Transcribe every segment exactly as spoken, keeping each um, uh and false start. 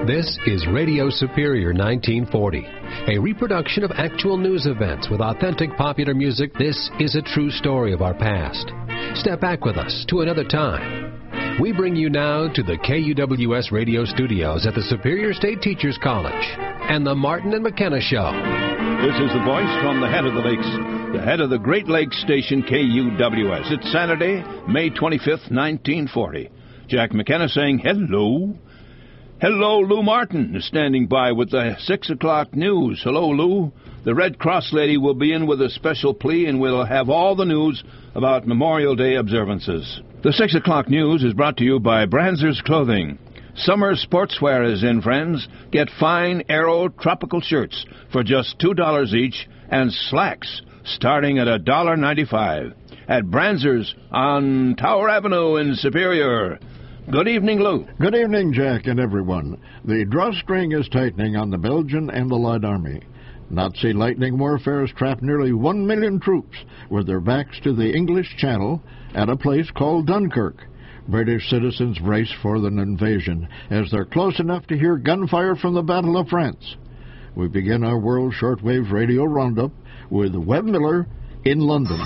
This is Radio Superior nineteen forty, a reproduction of actual news events with authentic popular music. This is a true story of our past. Step back with us to another time. We bring you now to the K U W S radio studios at the Superior State Teachers College and the Martin and McKenna Show. This is the voice from the head of the lakes, the head of the Great Lakes station, K U W S. It's Saturday, May twenty-fifth, nineteen forty. Jack McKenna saying hello. Hello, Lou Martin is standing by with the six o'clock news. Hello, Lou. The Red Cross lady will be in with a special plea, and we'll have all the news about Memorial Day observances. The six o'clock news is brought to you by Branzer's Clothing. Summer sportswear is in, friends. Get fine Aero tropical shirts for just two dollars each and slacks starting at one dollar ninety-five at Branzer's on Tower Avenue in Superior. Good evening, Lou. Good evening, Jack and everyone. The drawstring is tightening on the Belgian and Allied Army. Nazi lightning warfare has trapped nearly one million troops with their backs to the English Channel at a place called Dunkirk. British citizens brace for an invasion as they're close enough to hear gunfire from the Battle of France. We begin our World Shortwave Radio Roundup with Webb Miller in London.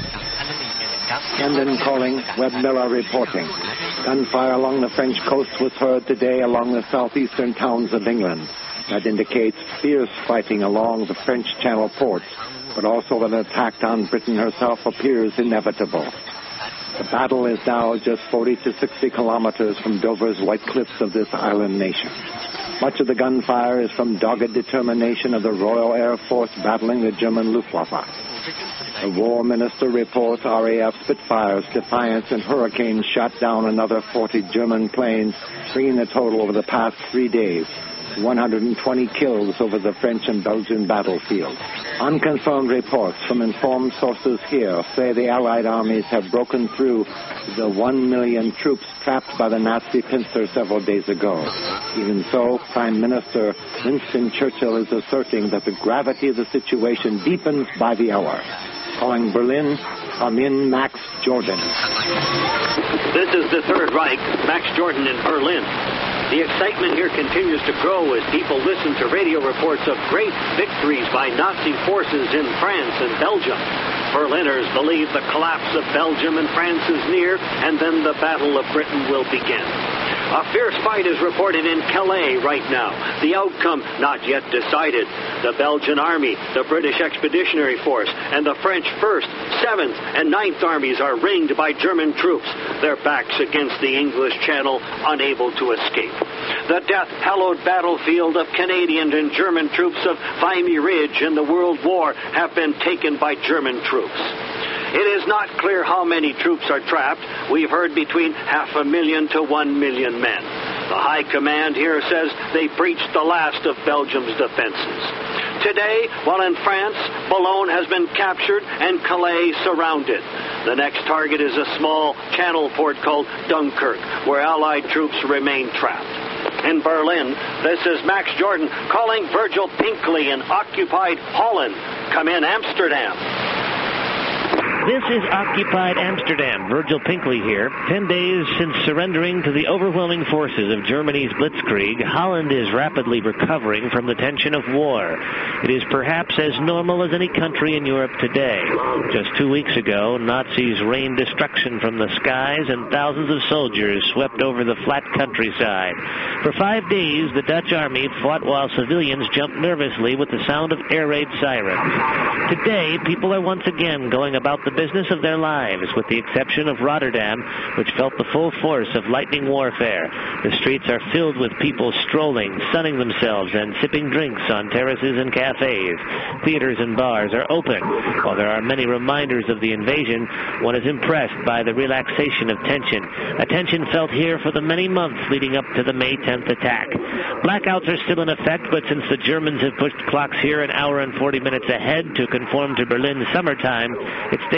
London calling, Webb Miller reporting. Gunfire along the French coast was heard today along the southeastern towns of England. That indicates fierce fighting along the French Channel ports, but also an attack on Britain herself appears inevitable. The battle is now just forty to sixty kilometers from Dover's white cliffs of this island nation. Much of the gunfire is from dogged determination of the Royal Air Force battling the German Luftwaffe. The War Minister reports R A F Spitfires, Defiance, and Hurricanes shot down another forty German planes, bringing the total over the past three days to one hundred twenty kills over the French and Belgian battlefield. Unconfirmed reports from informed sources here say the Allied armies have broken through the one million troops trapped by the Nazi pincer several days ago. Even so, Prime Minister Winston Churchill is asserting that the gravity of the situation deepens by the hour. Calling Berlin, I'm in Max Jordan. This is the Third Reich, Max Jordan in Berlin. The excitement here continues to grow as people listen to radio reports of great victories by Nazi forces in France and Belgium. Berliners believe the collapse of Belgium and France is near, and then the Battle of Britain will begin. A fierce fight is reported in Calais right now. The outcome not yet decided. The Belgian Army, the British Expeditionary Force, and the French First, Seventh, and Ninth Armies are ringed by German troops, their backs against the English Channel, unable to escape. The death-hallowed battlefield of Canadian and German troops of Vimy Ridge in the World War have been taken by German troops. It is not clear how many troops are trapped. We've heard between half a million to one million men. The High Command here says they breached the last of Belgium's defenses. Today, while in France, Boulogne has been captured and Calais surrounded. The next target is a small channel port called Dunkirk, where Allied troops remain trapped. In Berlin, this is Max Jordan calling Virgil Pinkley in occupied Holland. Come in, Amsterdam. This is occupied Amsterdam. Virgil Pinkley here. Ten days since surrendering to the overwhelming forces of Germany's blitzkrieg, Holland is rapidly recovering from the tension of war. It is perhaps as normal as any country in Europe today. Just two weeks ago, Nazis rained destruction from the skies and thousands of soldiers swept over the flat countryside. For five days, the Dutch army fought while civilians jumped nervously with the sound of air raid sirens. Today, people are once again going about the business of their lives, with the exception of Rotterdam, which felt the full force of lightning warfare. The streets are filled with people strolling, sunning themselves, and sipping drinks on terraces and cafes. Theaters and bars are open. While there are many reminders of the invasion, one is impressed by the relaxation of tension, a tension felt here for the many months leading up to the May tenth attack. Blackouts are still in effect, but since the Germans have pushed clocks here an hour and forty minutes ahead to conform to Berlin's summertime, it stays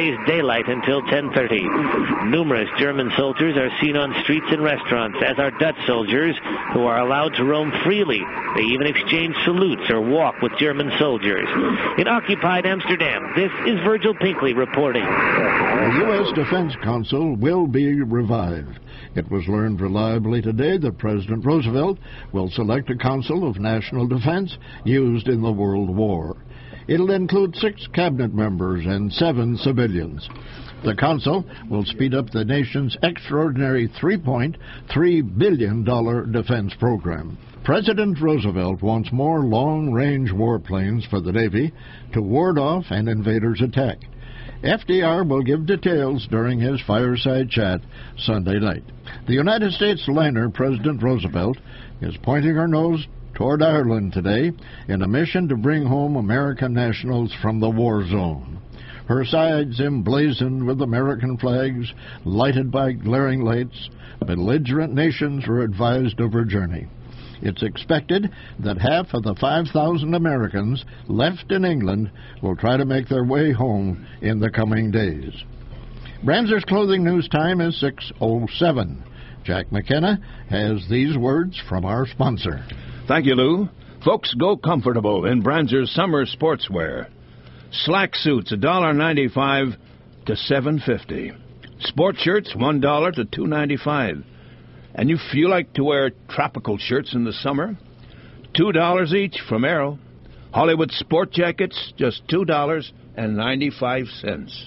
stays daylight until ten thirty. Numerous German soldiers are seen on streets and restaurants, as are Dutch soldiers, who are allowed to roam freely. They even exchange salutes or walk with German soldiers. In occupied Amsterdam, this is Virgil Pinkley reporting. The U S Defense Council will be revived. It was learned reliably today that President Roosevelt will select a Council of National Defense used in the World War. It'll include six cabinet members and seven civilians. The Council will speed up the nation's extraordinary three point three billion dollars defense program. President Roosevelt wants more long-range warplanes for the Navy to ward off an invader's attack. F D R will give details during his fireside chat Sunday night. The United States liner President Roosevelt is pointing her nose toward Ireland today in a mission to bring home American nationals from the war zone. Her sides emblazoned with American flags, lighted by glaring lights, belligerent nations were advised of her journey. It's expected that half of the five thousand Americans left in England will try to make their way home in the coming days. Branzer's Clothing News Time is six oh seven. Jack McKenna has these words from our sponsor. Thank you, Lou. Folks, go comfortable in Branzer's summer sportswear. Slack suits, one dollar ninety-five to seven fifty. Sport shirts, one dollar to two ninety-five. And you feel like to wear tropical shirts in the summer? two dollars each from Arrow. Hollywood sport jackets, just two dollars and ninety-five cents.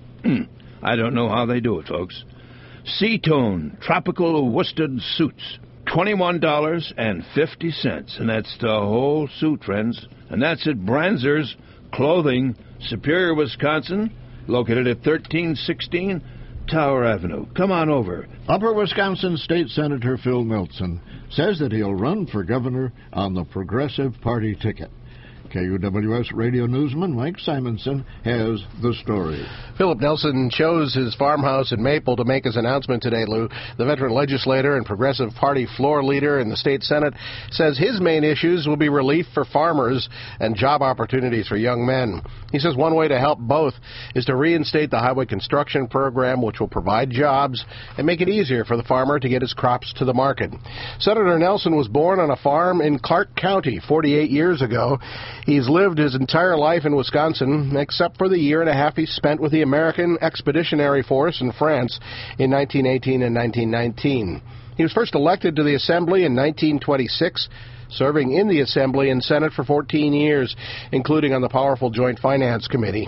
I don't know how they do it, folks. Seatone tropical worsted suits, twenty-one dollars and fifty cents. And that's the whole suit, friends. And that's at Branzer's Clothing, Superior, Wisconsin, located at thirteen sixteen Tower Avenue. Come on over. Upper Wisconsin State Senator Phil Nelson says that he'll run for governor on the Progressive Party ticket. K U W S radio newsman Mike Simonson has the story. Philip Nelson chose his farmhouse in Maple to make his announcement today, Lou. The veteran legislator and Progressive Party floor leader in the state Senate says his main issues will be relief for farmers and job opportunities for young men. He says one way to help both is to reinstate the highway construction program, which will provide jobs and make it easier for the farmer to get his crops to the market. Senator Nelson was born on a farm in Clark County forty-eight years ago. He's lived his entire life in Wisconsin, except for the year and a half he spent with the American Expeditionary Force in France in nineteen eighteen and nineteen nineteen. He was first elected to the Assembly in nineteen twenty-six, serving in the Assembly and Senate for fourteen years, including on the powerful Joint Finance Committee.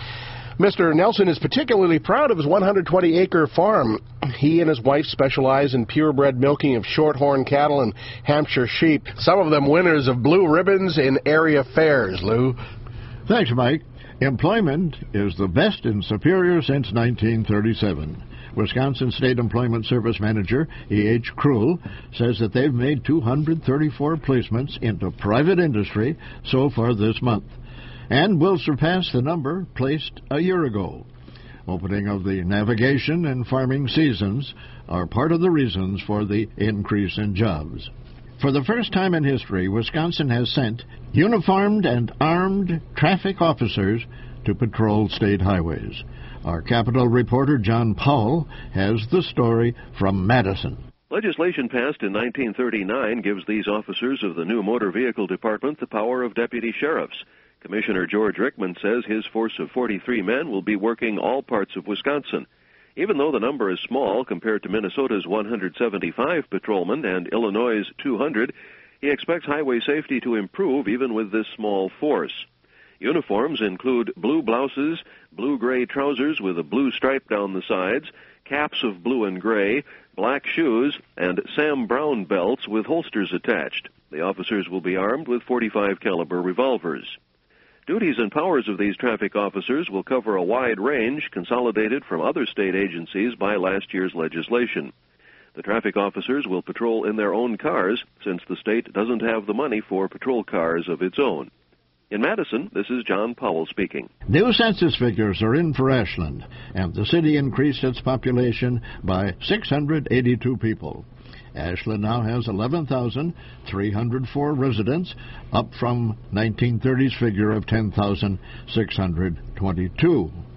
Mister Nelson is particularly proud of his one hundred twenty acre farm. He and his wife specialize in purebred milking of shorthorn cattle and Hampshire sheep, some of them winners of blue ribbons in area fairs, Lou. Thanks, Mike. Employment is the best in Superior since nineteen thirty-seven. Wisconsin State Employment Service Manager E H Krull says that they've made two hundred thirty-four placements into private industry so far this month, and will surpass the number placed a year ago. Opening of the navigation and farming seasons are part of the reasons for the increase in jobs. For the first time in history, Wisconsin has sent uniformed and armed traffic officers to patrol state highways. Our Capitol reporter John Powell has the story from Madison. Legislation passed in nineteen thirty-nine gives these officers of the new Motor Vehicle Department the power of deputy sheriffs. Commissioner George Rickman says his force of forty-three men will be working all parts of Wisconsin. Even though the number is small compared to Minnesota's one hundred seventy-five patrolmen and Illinois' two hundred, he expects highway safety to improve even with this small force. Uniforms include blue blouses, blue-gray trousers with a blue stripe down the sides, caps of blue and gray, black shoes, and Sam Brown belts with holsters attached. The officers will be armed with forty-five caliber revolvers. Duties and powers of these traffic officers will cover a wide range consolidated from other state agencies by last year's legislation. The traffic officers will patrol in their own cars since the state doesn't have the money for patrol cars of its own. In Madison, this is John Powell speaking. New census figures are in for Ashland, and the city increased its population by six hundred eighty-two people. Ashland now has eleven thousand three hundred four residents, up from nineteen thirty's figure of ten thousand six hundred twenty-two.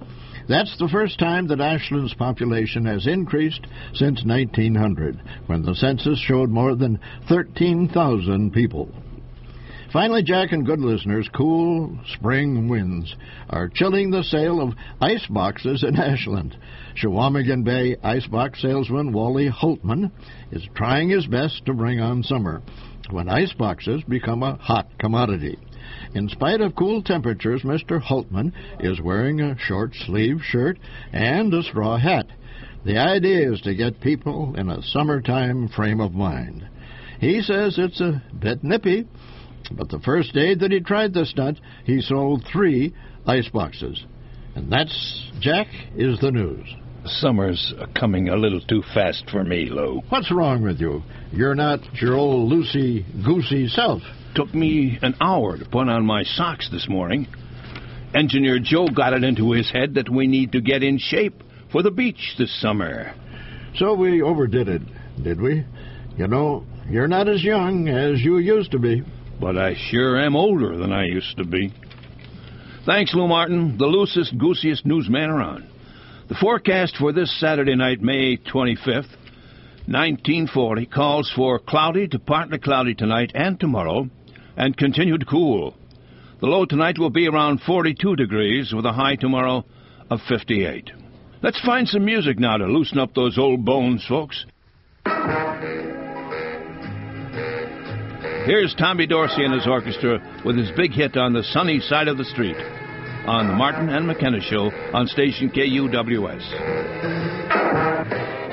That's the first time that Ashland's population has increased since nineteen hundred, when the census showed more than thirteen thousand people. Finally, Jack and good listeners, cool spring winds are chilling the sale of ice boxes in Ashland. Chequamegon Bay icebox salesman Wally Holtman is trying his best to bring on summer, when ice boxes become a hot commodity. In spite of cool temperatures, Mister Holtman is wearing a short-sleeved shirt and a straw hat. The idea is to get people in a summertime frame of mind. He says it's a bit nippy, but the first day that he tried the stunt, he sold three ice boxes. And that's, Jack, is the news. Summer's coming a little too fast for me, Lou. What's wrong with you? You're not your old loosey-goosey self. Took me an hour to put on my socks this morning. Engineer Joe got it into his head that we need to get in shape for the beach this summer. So we overdid it, did we? You know, you're not as young as you used to be. But I sure am older than I used to be. Thanks, Lou Martin, the loosest, goosiest newsman around. The forecast for this Saturday night, May twenty-fifth, nineteen forty, calls for cloudy to partly cloudy tonight and tomorrow, and continued cool. The low tonight will be around forty-two degrees, with a high tomorrow of fifty-eight. Let's find some music now to loosen up those old bones, folks. Here's Tommy Dorsey and his orchestra with his big hit on the sunny side of the street on the Martin and McKenna Show on station K U W S.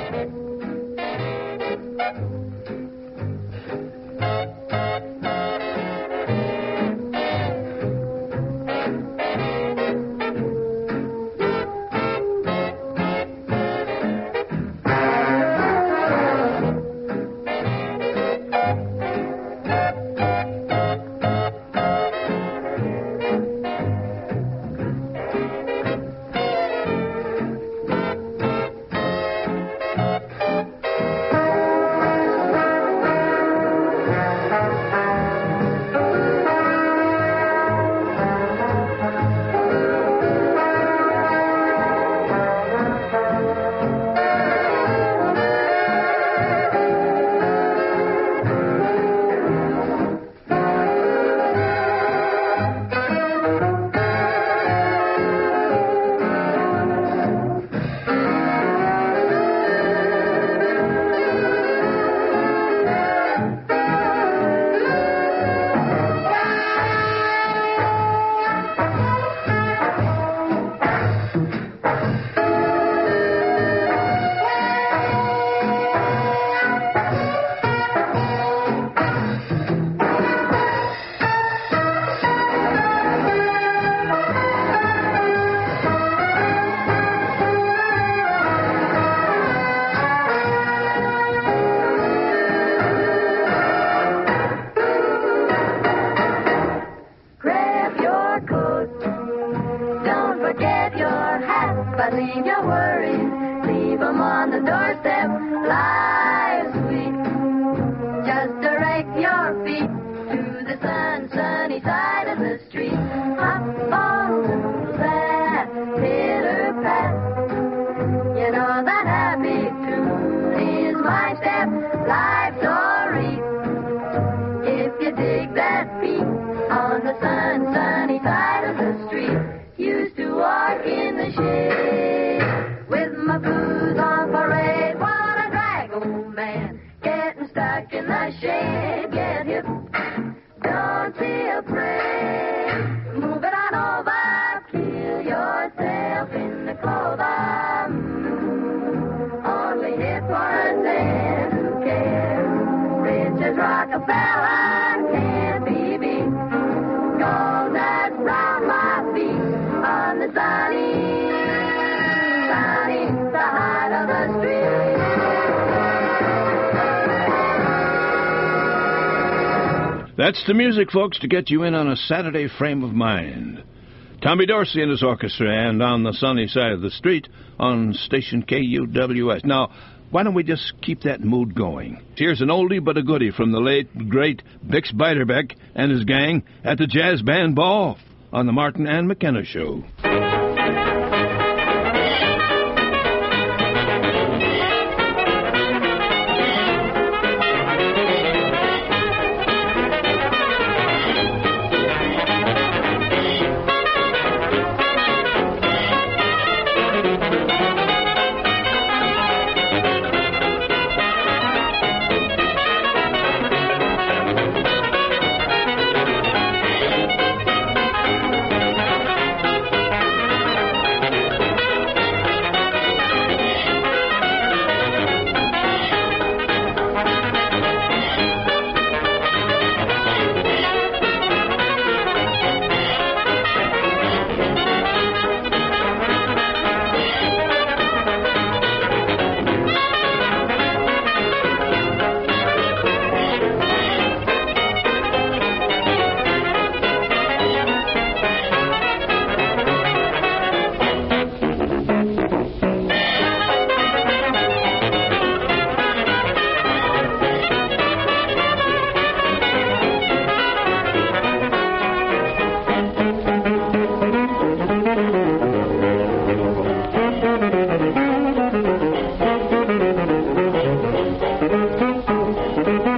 That's the music, folks, to get you in on a Saturday frame of mind. Tommy Dorsey and his orchestra, and on the sunny side of the street on station K U W S. Now, why don't we just keep that mood going? Here's an oldie but a goodie from the late, great Bix Beiderbecke and his gang at the Jazz Band Ball on the Martin and McKenna Show.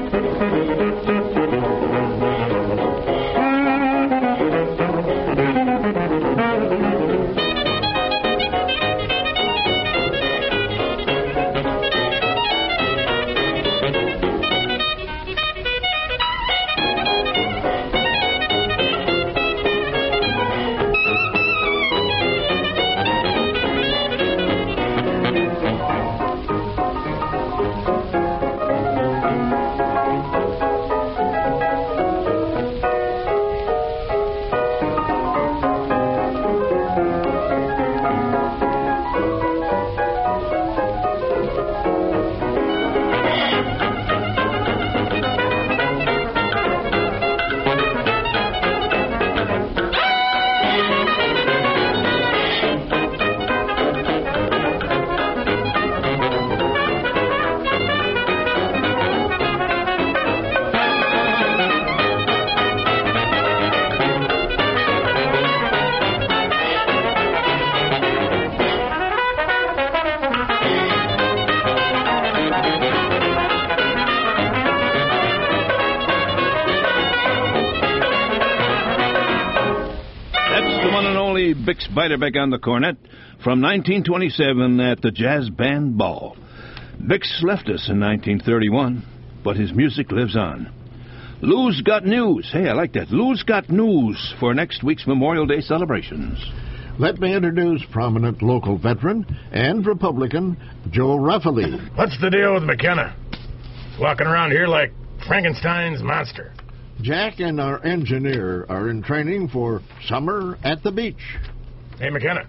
Bix Beiderbecke on the cornet from nineteen twenty-seven at the Jazz Band Ball. Bix left us in nineteen thirty-one, but his music lives on. Lou's got news. Hey, I like that. Lou's got news for next week's Memorial Day celebrations. Let me introduce prominent local veteran and Republican Joe Raffali. What's the deal with McKenna? Walking around here like Frankenstein's monster. Jack and our engineer are in training for summer at the beach. Hey, McKenna,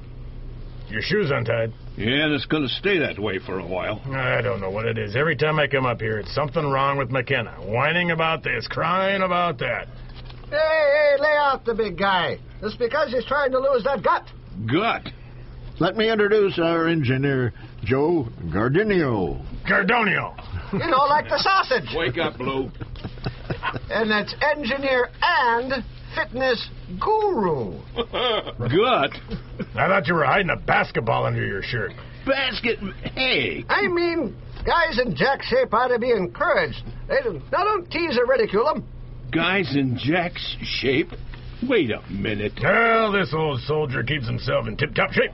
your shoe's untied. Yeah, and it's going to stay that way for a while. I don't know what it is. Every time I come up here, it's something wrong with McKenna. Whining about this, crying about that. Hey, hey, lay off the big guy. It's because he's trying to lose that gut. Gut? Let me introduce our engineer, Joe Gardinio. Gardonio. You know, like the sausage. Wake up, Lou. And it's engineer and fitness guru. Gut? I thought you were hiding a basketball under your shirt. Basket? Hey. I mean, guys in Jack shape ought to be encouraged. They don't, now don't tease or ridicule them. Guys in Jack's shape? Wait a minute. Well, this old soldier keeps himself in tip-top shape.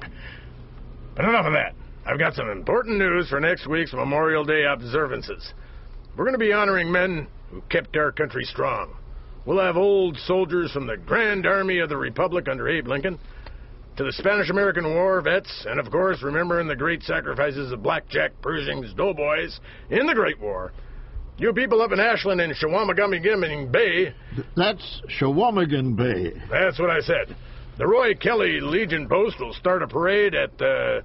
But enough of that. I've got some important news for next week's Memorial Day observances. We're going to be honoring men who kept our country strong. We'll have old soldiers from the Grand Army of the Republic under Abe Lincoln, to the Spanish-American War vets, and of course remembering the great sacrifices of Blackjack Pershing's doughboys in the Great War. You people up in Ashland and Shawamagamigam Bay... That's Shawamagan Bay. That's what I said. The Roy Kelly Legion Post will start a parade at the...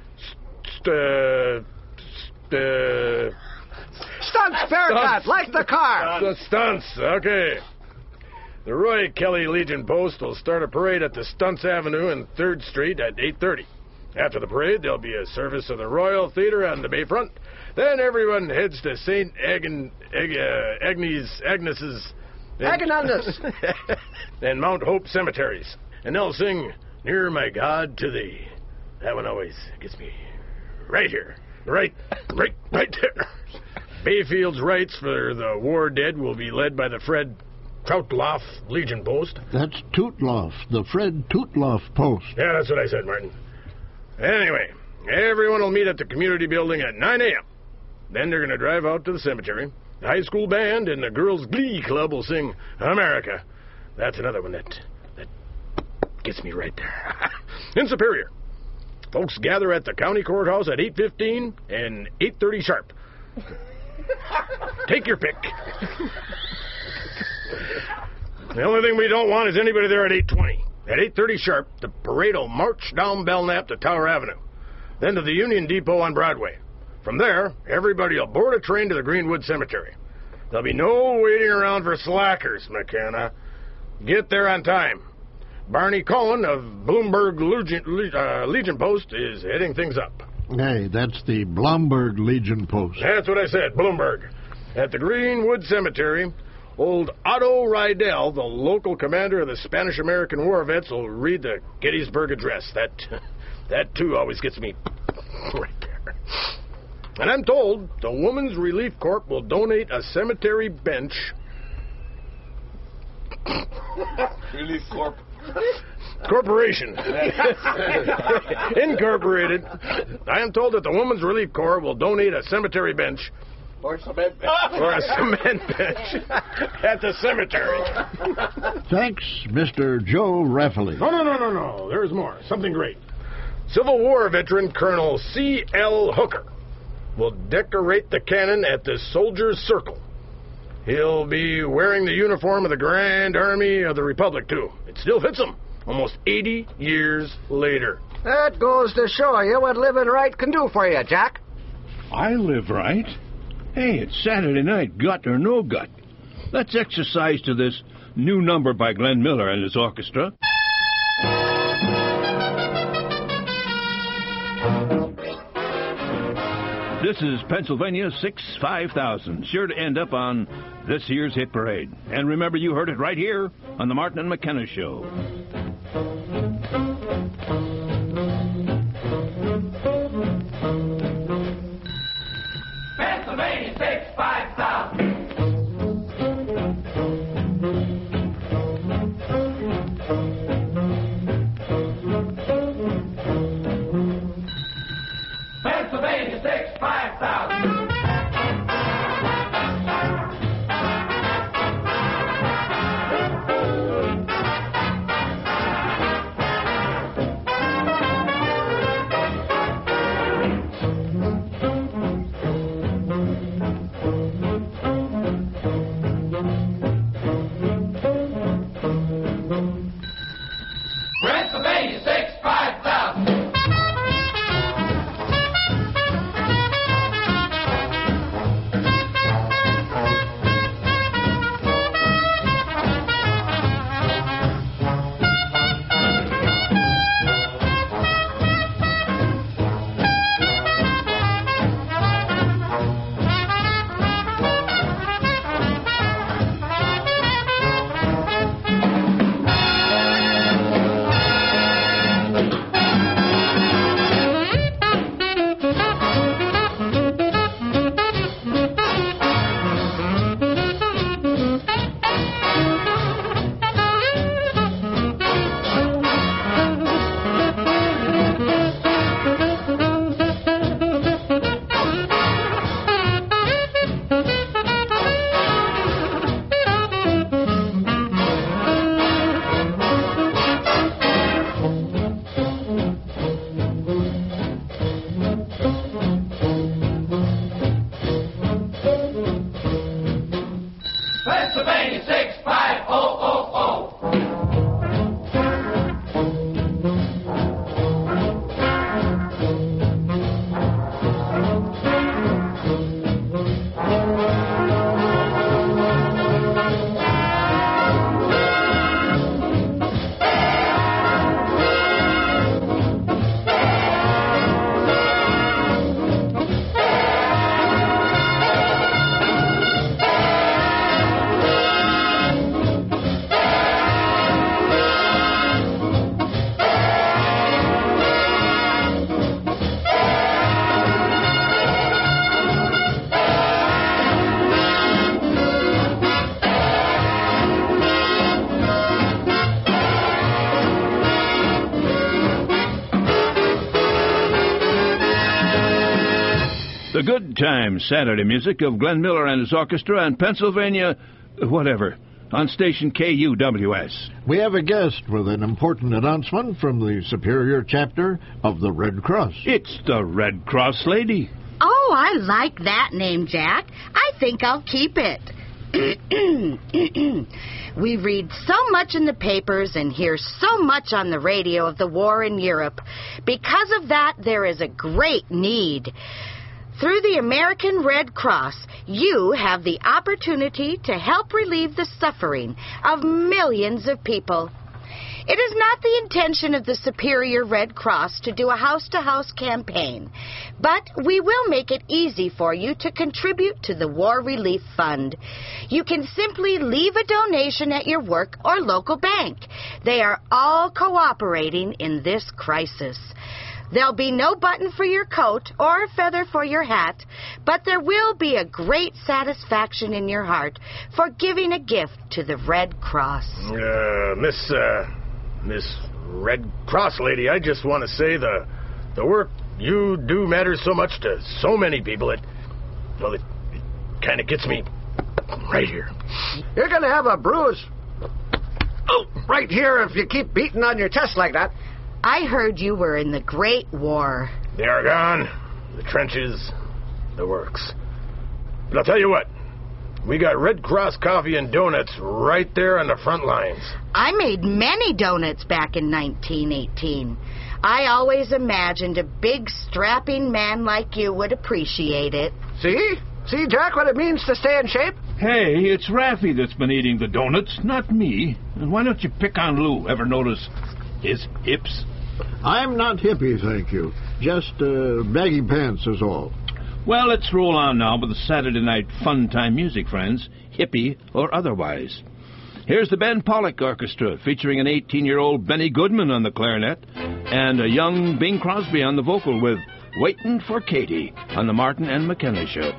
St- uh, st- uh, Stunts, Bearcat, like the car. The stunts, okay. The Roy Kelly Legion Post will start a parade at the Stunts Avenue and third Street at eight thirty. After the parade, there'll be a service of the Royal Theater on the Bayfront. Then everyone heads to Saint Agnes, Ag- uh, Agnes, Agnes's... Agonandus. and Mount Hope cemeteries. And they'll sing, Near My God to Thee. That one always gets me right here. Right, right, right there. Bayfield's rites for the war dead will be led by the Fred Troutloff Legion Post. That's Tootloff, the Fred Tootloff Post. Yeah, that's what I said, Martin. Anyway, everyone will meet at the community building at nine a.m. Then they're going to drive out to the cemetery. The high school band and the girls' glee club will sing America. That's another one that, that gets me right there. In Superior, folks gather at the county courthouse at eight fifteen and eight thirty sharp. Take your pick. The only thing we don't want is anybody there at eight twenty. At eight thirty sharp, the parade will march down Belknap to Tower Avenue, then to the Union Depot on Broadway. From there, everybody will board a train to the Greenwood Cemetery. There'll be no waiting around for slackers, McKenna. Get there on time. Barney Cohen of Bloomberg Legion, uh, Legion Post is heading things up. Hey, that's the Blomberg Legion Post. That's what I said, Bloomberg. At the Greenwood Cemetery, old Otto Rydell, the local commander of the Spanish-American War vets, will read the Gettysburg Address. That, that too, always gets me right there. And I'm told the Women's Relief Corps will donate a cemetery bench. Relief Corp. Corporation. Incorporated. I am told that the Women's Relief Corps will donate a cemetery bench. Or cement bench. Or a cement bench at the cemetery. Thanks, Mister Joe Rafferty. No, no, no, no, no. There's more. Something great. Civil War veteran Colonel C L Hooker will decorate the cannon at the Soldiers' Circle. He'll be wearing the uniform of the Grand Army of the Republic, too. It still fits him, almost eighty years later. That goes to show you what living right can do for you, Jack. I live right. Hey, it's Saturday night, gut or no gut. Let's exercise to this new number by Glenn Miller and his orchestra. This is Pennsylvania six five thousand, sure to end up on this year's hit parade. And remember, you heard it right here on the Martin and McKenna Show. Pennsylvania six five thousand. Pennsylvania six five thousand. Pennsylvania six five thousand. Pennsylvania six five thousand. The good time Saturday music of Glenn Miller and his orchestra and Pennsylvania, whatever, on station K U W S. We have a guest with an important announcement from the Superior chapter of the Red Cross. It's the Red Cross lady. Oh, I like that name, Jack. I think I'll keep it. We read so much in the papers and hear so much on the radio of the war in Europe. Because of that, there is a great need. Through the American Red Cross, you have the opportunity to help relieve the suffering of millions of people. It is not the intention of the Superior Red Cross to do a house-to-house campaign, but we will make it easy for you to contribute to the War Relief Fund. You can simply leave a donation at your work or local bank. They are all cooperating in this crisis. There'll be no button for your coat or feather for your hat, but there will be a great satisfaction in your heart for giving a gift to the Red Cross. Uh, Miss, uh, Miss Red Cross lady, I just want to say the, the work you do matters so much to so many people. It, well, it, it kind of gets me right here. You're going to have a bruise. Oh, right here if you keep beating on your chest like that. I heard you were in the Great War. The Argonne, the trenches, the works. But I'll tell you what, we got Red Cross coffee and donuts right there on the front lines. I made many donuts back in nineteen eighteen. I always imagined a big, strapping man like you would appreciate it. See? See, Jack, what it means to stay in shape? Hey, it's Raffy that's been eating the donuts, not me. And why don't you pick on Lou? Ever notice his hips? I'm not hippie, thank you. Just uh, baggy pants is all. Well, let's roll on now with the Saturday night fun time music, friends, hippie or otherwise. Here's the Ben Pollock Orchestra, featuring an eighteen-year-old Benny Goodman on the clarinet and a young Bing Crosby on the vocal with Waitin' for Katie on the Martin and McKenna Show.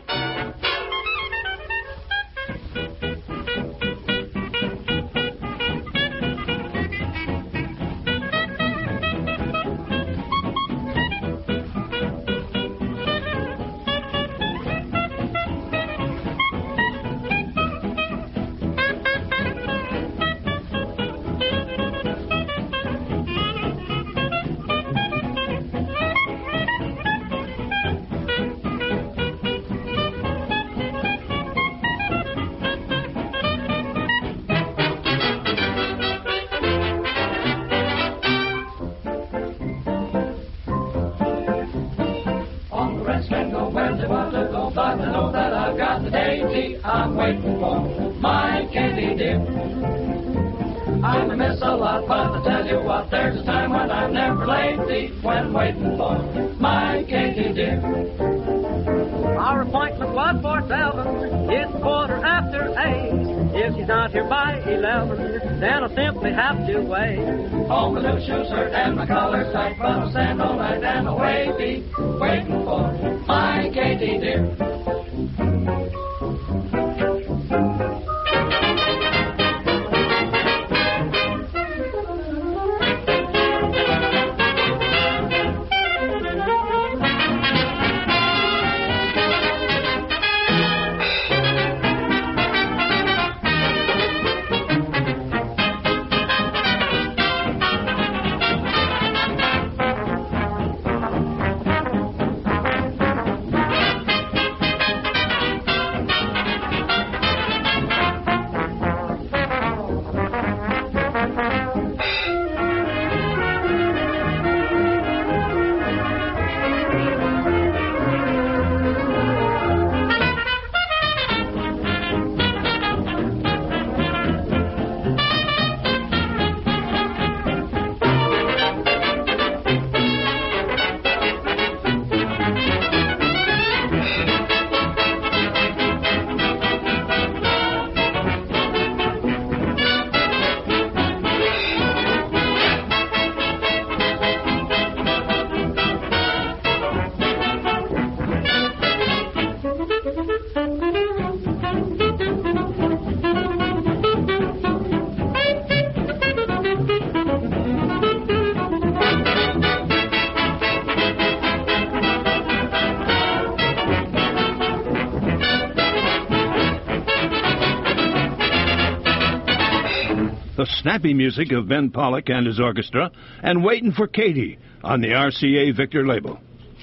I'm waiting for my Katie dear. I'm a miss a lot, but I tell you what, there's a time when I'm never late when waiting for my Katie dear. Our appointment was for seven. It's quarter after eight. If she's not here by eleven, then I'll simply have to wait. Oh, my new shoe shirt and my collar tight, but I'll stand all night and away be waiting for my Katie dear. The snappy music of Ben Pollock and his orchestra, and Waitin' for Katie on the R C A Victor label.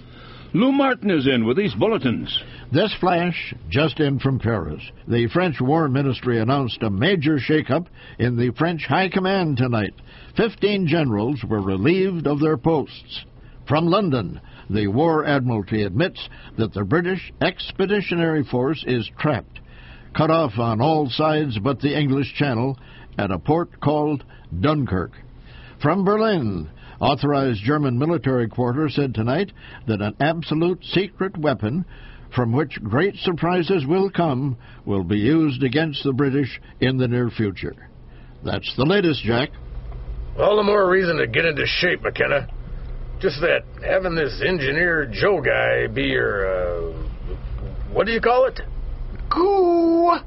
Lou Martin is in with these bulletins. This flash, just in from Paris. The French War Ministry announced a major shakeup in the French High Command tonight. Fifteen generals were relieved of their posts. From London, the War Admiralty admits that the British Expeditionary Force is trapped, cut off on all sides but the English Channel, at a port called Dunkirk. From Berlin, authorized German military quarter said tonight that an absolute secret weapon from which great surprises will come will be used against the British in the near future. That's the latest, Jack. All the more reason to get into shape, McKenna. Just that having this engineer Joe guy be your, uh, what do you call it? Goo-roo.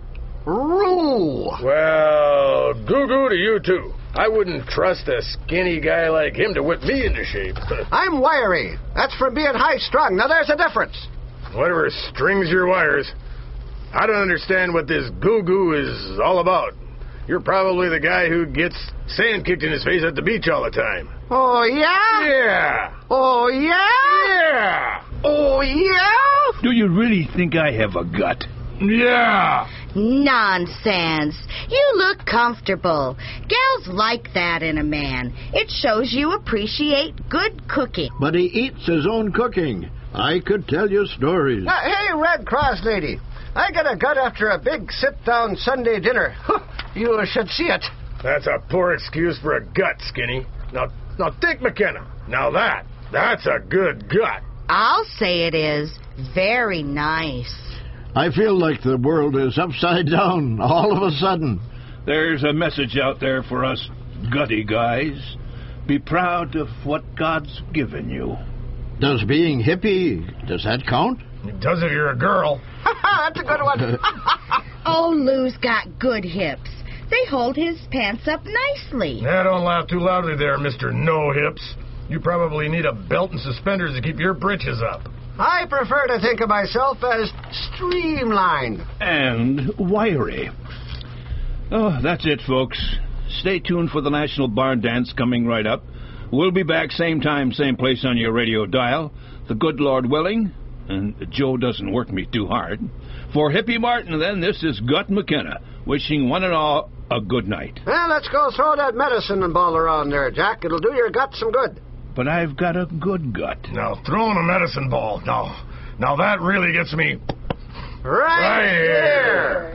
Well, goo-goo to you, too. I wouldn't trust a skinny guy like him to whip me into shape. I'm wiry. That's from being high-strung. Now, there's a difference. Whatever strings your wires. I don't understand what this goo-goo is all about. You're probably the guy who gets sand kicked in his face at the beach all the time. Oh, yeah? Yeah. Oh, yeah? Yeah. Oh, yeah? Do you really think I have a gut? Yeah. Nonsense. You look comfortable. Gals like that in a man. It shows you appreciate good cooking. But he eats his own cooking. I could tell you stories. Uh, hey, Red Cross lady. I got a gut after a big sit-down Sunday dinner. You should see it. That's a poor excuse for a gut, Skinny. Now, now, Dick McKenna. Now that, that's a good gut. I'll say it is. Very nice. I feel like the world is upside down all of a sudden. There's a message out there for us gutty guys. Be proud of what God's given you. Does being hippie, does that count? It does if you're a girl. That's a good one. Oh, Lou's got good hips. They hold his pants up nicely. Now, don't laugh too loudly there, Mister No Hips. You probably need a belt and suspenders to keep your britches up. I prefer to think of myself as streamlined. And wiry. Oh, that's it, folks. Stay tuned for the National Barn Dance coming right up. We'll be back same time, same place on your radio dial. The good Lord willing, and Joe doesn't work me too hard. For Hippie Martin, then, this is Gut McKenna, wishing one and all a good night. Well, let's go throw that medicine ball around there, Jack. It'll do your gut some good. But I've got a good gut. Now, throwing a medicine ball. Now, now that really gets me right, right here.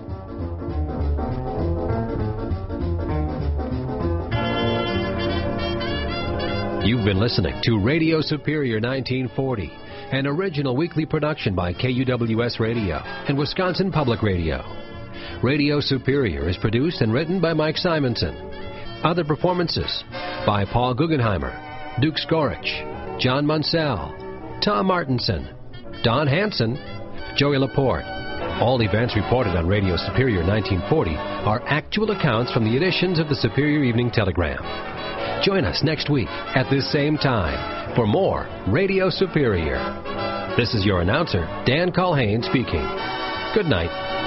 You've been listening to Radio Superior nineteen forty, an original weekly production by K U W S Radio and Wisconsin Public Radio. Radio Superior is produced and written by Mike Simonson. Other performances by Paul Guggenheimer, Duke Skorich, John Munsell, Tom Martinson, Don Hansen, Joey Laporte. All events reported on Radio Superior nineteen forty are actual accounts from the editions of the Superior Evening Telegram. Join us next week at this same time for more Radio Superior. This is your announcer, Dan Culhane, speaking. Good night.